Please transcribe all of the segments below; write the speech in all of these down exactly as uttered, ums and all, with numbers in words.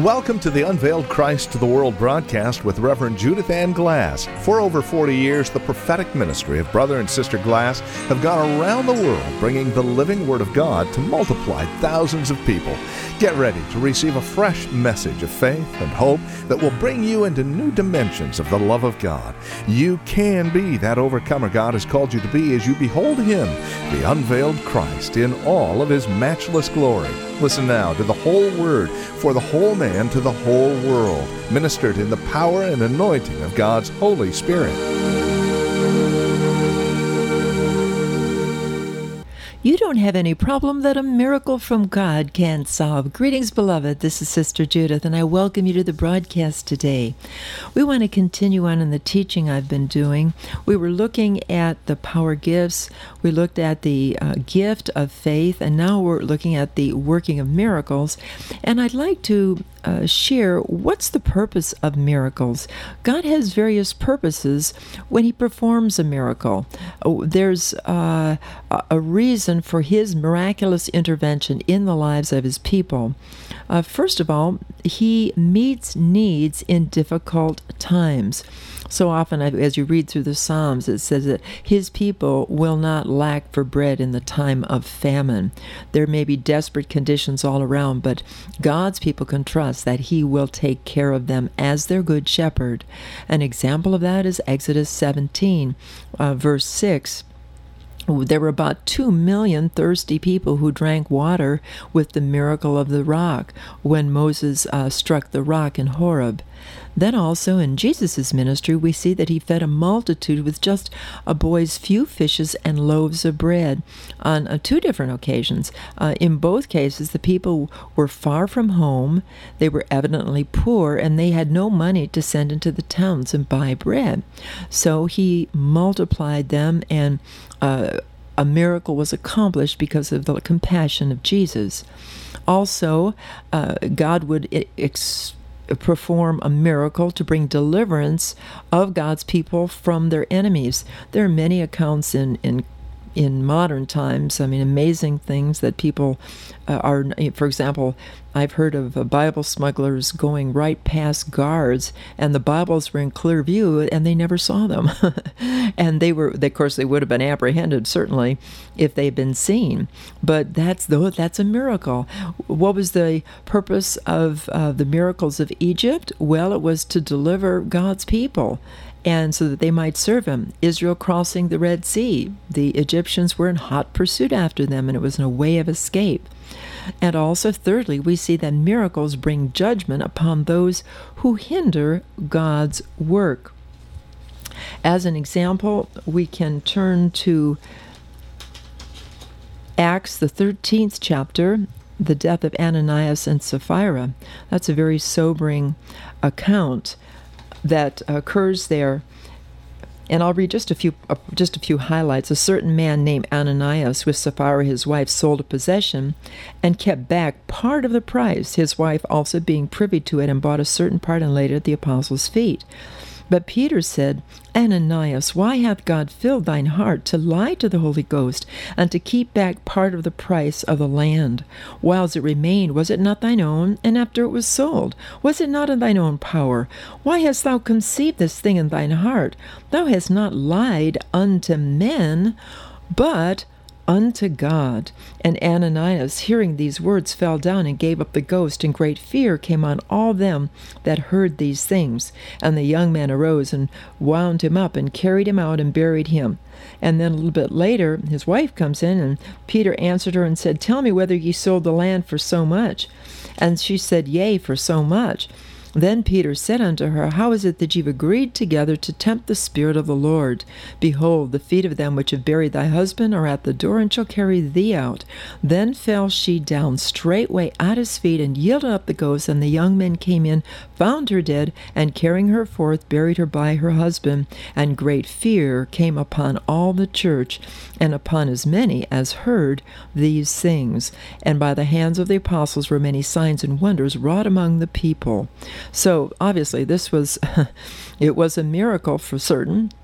Welcome to the Unveiled Christ to the World broadcast with Reverend Judith Ann Glass. For over forty years, the prophetic ministry of Brother and Sister Glass have gone around the world bringing the living Word of God to multiply thousands of people. Get ready to receive a fresh message of faith and hope that will bring you into new dimensions of the love of God. You can be that overcomer God has called you to be as you behold Him, the unveiled Christ, in all of His matchless glory. Listen now to the whole Word for the whole man to the whole world, ministered in the power and anointing of God's Holy Spirit. You don't have any problem that a miracle from God can't solve. Greetings, beloved. This is Sister Judith, and I welcome you to the broadcast today. We want to continue on in the teaching I've been doing. We were looking at the power gifts. We looked at the uh, gift of faith, and now we're looking at the working of miracles. And I'd like to Uh, share what's the purpose of miracles. God has various purposes when He performs a miracle. Oh, there's uh, a reason for His miraculous intervention in the lives of His people. Uh, first of all, He meets needs in difficult times. So often, as you read through the Psalms, it says that His people will not lack for bread in the time of famine. There may be desperate conditions all around, but God's people can trust that He will take care of them as their good shepherd. An example of that is Exodus seventeen, uh, verse six. There were about two million thirsty people who drank water with the miracle of the rock when Moses uh, struck the rock in Horeb. Then also in Jesus' ministry, we see that He fed a multitude with just a boy's few fishes and loaves of bread on uh, two different occasions. Uh, in both cases, the people were far from home, they were evidently poor, and they had no money to send into the towns and buy bread. So He multiplied them, and uh, a miracle was accomplished because of the compassion of Jesus. Also, uh, God would ex- perform a miracle to bring deliverance of God's people from their enemies. There are many accounts in in in modern times, I mean, amazing things that people uh, are, for example, I've heard of uh, Bible smugglers going right past guards, and the Bibles were in clear view, and they never saw them. And they were, of course, they would have been apprehended, certainly, if they'd been seen. But that's the, that's a miracle. What was the purpose of uh, the miracles of Egypt? Well, it was to deliver God's people, and so that they might serve Him. Israel crossing the Red Sea, the Egyptians were in hot pursuit after them, and it was a way of escape. And also, thirdly, we see that miracles bring judgment upon those who hinder God's work. As an example, we can turn to Acts, the thirteenth chapter, the death of Ananias and Sapphira. That's a very sobering account that occurs there. And I'll read just a few uh, just a few highlights. A certain man named Ananias, with Sapphira his wife, sold a possession and kept back part of the price, his wife also being privy to it, and bought a certain part and laid it at the apostles' feet. But Peter said, Ananias, why hath God filled thine heart to lie to the Holy Ghost, and to keep back part of the price of the land? Whiles it remained, was it not thine own? And after it was sold, was it not in thine own power? Why hast thou conceived this thing in thine heart? Thou hast not lied unto men, but unto God. And Ananias, hearing these words, fell down and gave up the ghost, and great fear came on all them that heard these things. And the young man arose and wound him up and carried him out and buried him. And then a little bit later, his wife comes in, and Peter answered her and said, Tell me whether ye sold the land for so much. And she said, Yea, for so much. Then Peter said unto her, How is it that you've agreed together to tempt the Spirit of the Lord? Behold, the feet of them which have buried thy husband are at the door, and shall carry thee out. Then fell she down straightway at his feet, and yielded up the ghost. And the young men came in, found her dead, and carrying her forth, buried her by her husband. And great fear came upon all the church, and upon as many as heard these things. And by the hands of the apostles were many signs and wonders wrought among the people. So obviously this was, it was a miracle for certain.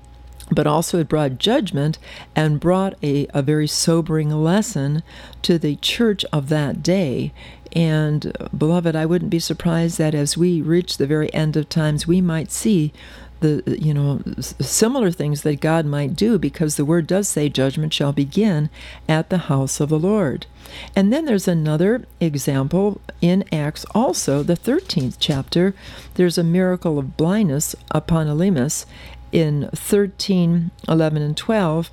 but also it brought judgment and brought a, a very sobering lesson to the church of that day. And, beloved, I wouldn't be surprised that as we reach the very end of times, we might see the, you know, similar things that God might do, because the word does say judgment shall begin at the house of the Lord. And then there's another example in Acts also, the thirteenth chapter. There's a miracle of blindness upon Elymas in thirteen, eleven, and twelve.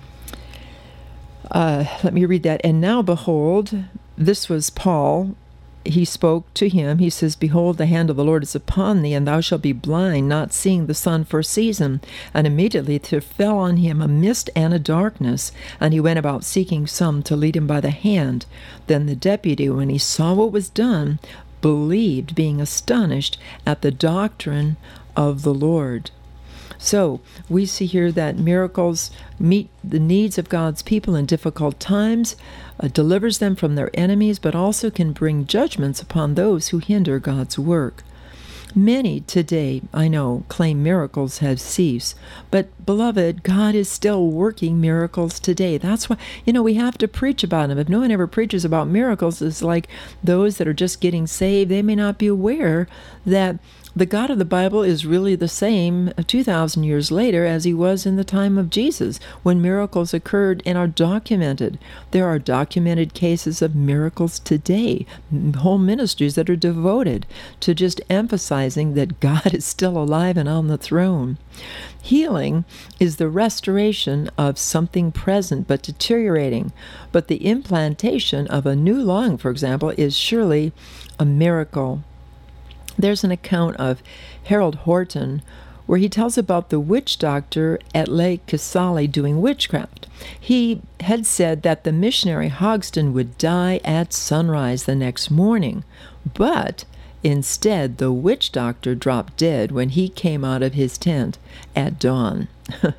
Uh, let me read that. And now behold, this was Paul. He spoke to him. He says, behold, the hand of the Lord is upon thee, and thou shalt be blind, not seeing the sun for a season. And immediately there fell on him a mist and a darkness, and he went about seeking some to lead him by the hand. Then the deputy, when he saw what was done, believed, being astonished at the doctrine of the Lord. So we see here that miracles meet the needs of God's people in difficult times, uh, delivers them from their enemies, but also can bring judgments upon those who hinder God's work. Many today, I know, claim miracles have ceased, but beloved, God is still working miracles today. That's why, you know, we have to preach about them. If no one ever preaches about miracles, it's like those that are just getting saved, they may not be aware that the God of the Bible is really the same two thousand years later as he was in the time of Jesus, when miracles occurred and are documented. There are documented cases of miracles today, whole ministries that are devoted to just emphasizing that God is still alive and on the throne. Healing is the restoration of something present but deteriorating, but the implantation of a new lung, for example, is surely a miracle. There's an account of Harold Horton where he tells about the witch doctor at Lake Kisale doing witchcraft. He had said that the missionary Hogston would die at sunrise the next morning, but instead the witch doctor dropped dead when he came out of his tent at dawn.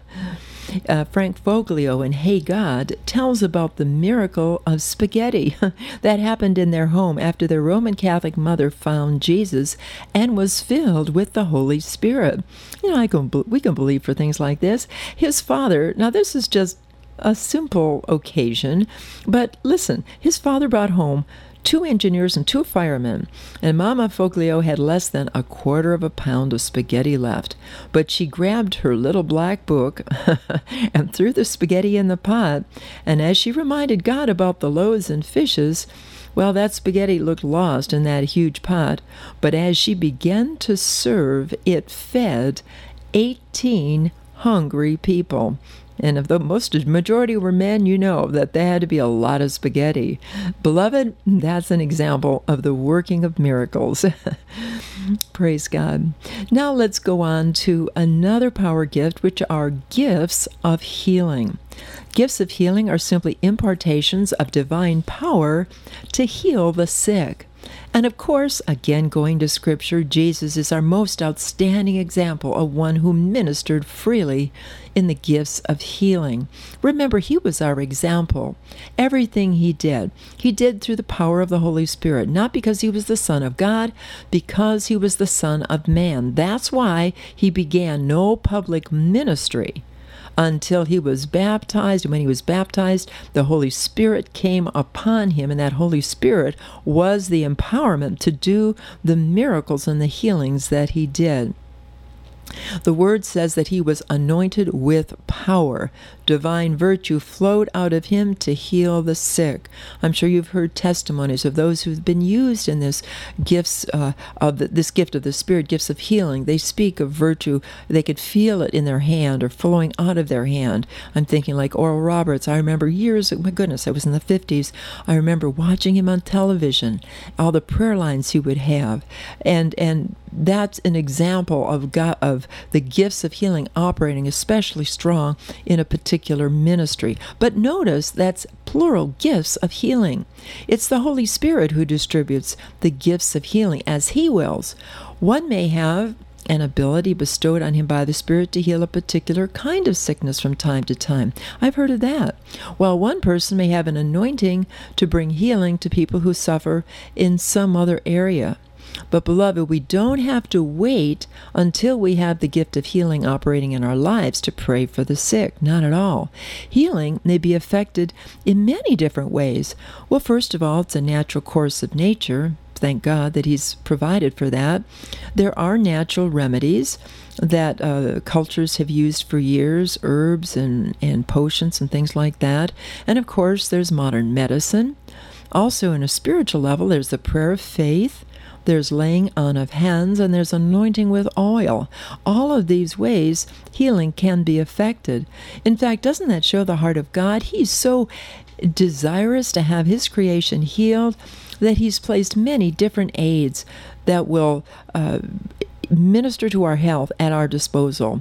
Uh, Frank Foglio in Hey God tells about the miracle of spaghetti that happened in their home after their Roman Catholic mother found Jesus and was filled with the Holy Spirit. You know, I can, we can believe for things like this. His father, now this is just a simple occasion, but listen, his father brought home two engineers and two firemen, and Mama Foglio had less than a quarter of a pound of spaghetti left. But she grabbed her little black book and threw the spaghetti in the pot, and as she reminded God about the loaves and fishes, well, that spaghetti looked lost in that huge pot, but as she began to serve, it fed eighteen hungry people. And if the most majority were men, you know that there had to be a lot of spaghetti. Beloved, that's an example of the working of miracles. Praise God. Now let's go on to another power gift, which are gifts of healing. Gifts of healing are simply impartations of divine power to heal the sick. And of course, again going to Scripture, Jesus is our most outstanding example of one who ministered freely in the gifts of healing. Remember, he was our example. Everything he did, he did through the power of the Holy Spirit, not because he was the Son of God, because he was the Son of Man. That's why he began no public ministry until he was baptized. And when he was baptized, the Holy Spirit came upon him, and that Holy Spirit was the empowerment to do the miracles and the healings that he did. The word says that he was anointed with power. Divine virtue flowed out of him to heal the sick. I'm sure you've heard testimonies of those who've been used in this gifts uh, of the, this gift of the Spirit, gifts of healing. They speak of virtue. They could feel it in their hand or flowing out of their hand. I'm thinking like Oral Roberts. I remember years, my goodness, I was in the fifties. I remember watching him on television, all the prayer lines he would have. And, and that's an example of God, of the gifts of healing operating especially strong in a particular ministry. But notice that's plural, gifts of healing. It's the Holy Spirit who distributes the gifts of healing as he wills. One may have an ability bestowed on him by the Spirit to heal a particular kind of sickness from time to time. I've heard of that. While one person may have an anointing to bring healing to people who suffer in some other area. But beloved, we don't have to wait until we have the gift of healing operating in our lives to pray for the sick. Not at all. Healing may be affected in many different ways. Well, first of all, it's a natural course of nature. Thank God that He's provided for that. There are natural remedies that uh, cultures have used for years, herbs and, and potions and things like that. And of course, there's modern medicine. Also, in a spiritual level, there's the prayer of faith, there's laying on of hands, and there's anointing with oil. All of these ways, healing can be affected. In fact, doesn't that show the heart of God? He's so desirous to have His creation healed that He's placed many different aids that will uh, minister to our health at our disposal.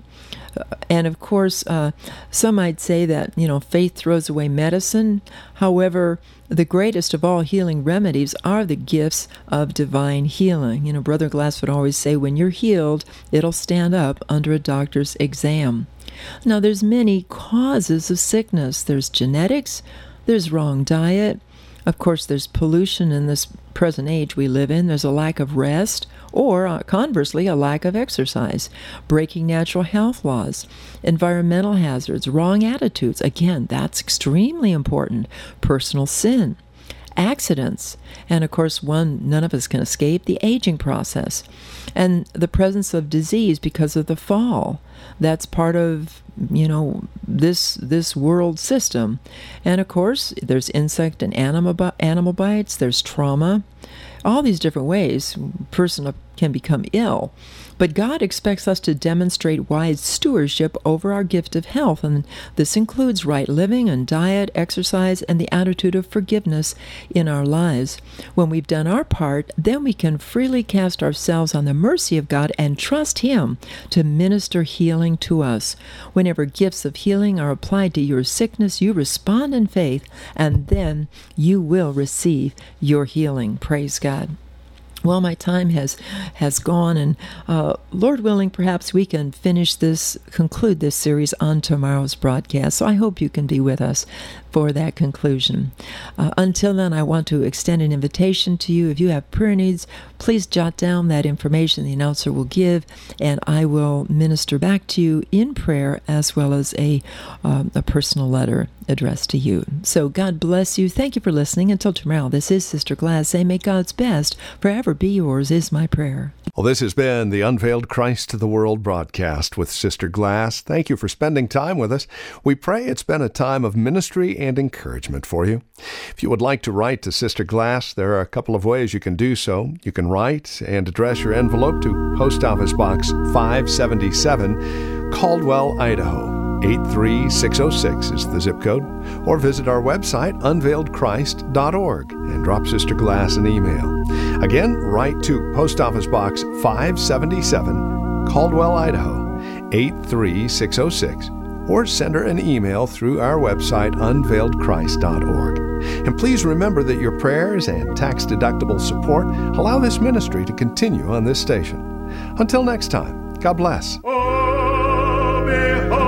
And of course, uh, some might say that, you know, faith throws away medicine. However, the greatest of all healing remedies are the gifts of divine healing. You know, Brother Glass would always say, when you're healed, it'll stand up under a doctor's exam. Now, there's many causes of sickness. There's genetics, there's wrong diet. Of course, there's pollution in this present age we live in. There's a lack of rest, or uh, conversely, a lack of exercise, breaking natural health laws, environmental hazards, wrong attitudes. Again, that's extremely important. Personal sin, accidents, and of course, one none of us can escape, the aging process, and the presence of disease because of the fall. That's part of, you know, this this world system. And of course, there's insect and animal animal bites, there's trauma. All these different ways a person can become ill. But God expects us to demonstrate wise stewardship over our gift of health, and this includes right living and diet, exercise, and the attitude of forgiveness in our lives. When we've done our part, then we can freely cast ourselves on the mercy of God and trust Him to minister healing to us. Whenever gifts of healing are applied to your sickness, you respond in faith, and then you will receive your healing. Praise God. Well, my time has has gone, and uh, Lord willing, perhaps we can finish this, conclude this series on tomorrow's broadcast. So I hope you can be with us for that conclusion. Uh, until then, I want to extend an invitation to you. If you have prayer needs, please jot down that information the announcer will give, and I will minister back to you in prayer as well as a, um, a personal letter addressed to you. So God bless you. Thank you for listening. Until tomorrow, this is Sister Glass saying, may God's best forever be yours is my prayer. Well, this has been the Unveiled Christ to the World broadcast with Sister Glass. Thank you for spending time with us. We pray it's been a time of ministry and encouragement for you. If you would like to write to Sister Glass, there are a couple of ways you can do so. You can write and address your envelope to Post Office Box five seventy-seven, Caldwell, Idaho. eight three six oh six is the zip code, or visit our website, unveiled christ dot org, and drop Sister Glass an email. Again, write to Post Office Box five seventy-seven, Caldwell, Idaho, eight three six oh six, or send her an email through our website, unveiled christ dot org. And please remember that your prayers and tax-deductible support allow this ministry to continue on this station. Until next time, God bless. Oh, behold.